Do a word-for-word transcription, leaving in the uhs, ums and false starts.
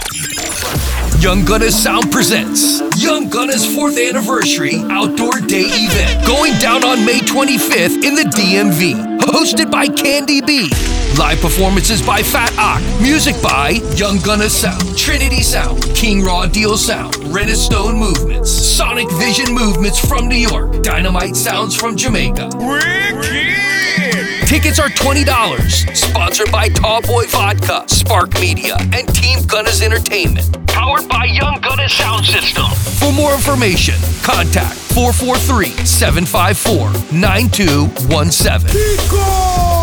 Young Gunners Sound presents Young Gunners fourth Anniversary Outdoor Day Event, going down on May twenty-fifth in the D M V. Hosted by Candy B. Live performances by Fat Ock. Music by Young Gunners Sound, Trinity Sound, King Raw Deal Sound, Redstone Movements, Sonic Vision Movements from New York, Dynamite Sounds from Jamaica. Wicked! Tickets are twenty dollars. Sponsored by Tallboy Vodka, Spark Media, and Team Gunners Entertainment. Powered by Young Gunners Sound System. For more information, contact four four three, seven five four, nine two one seven. Pico!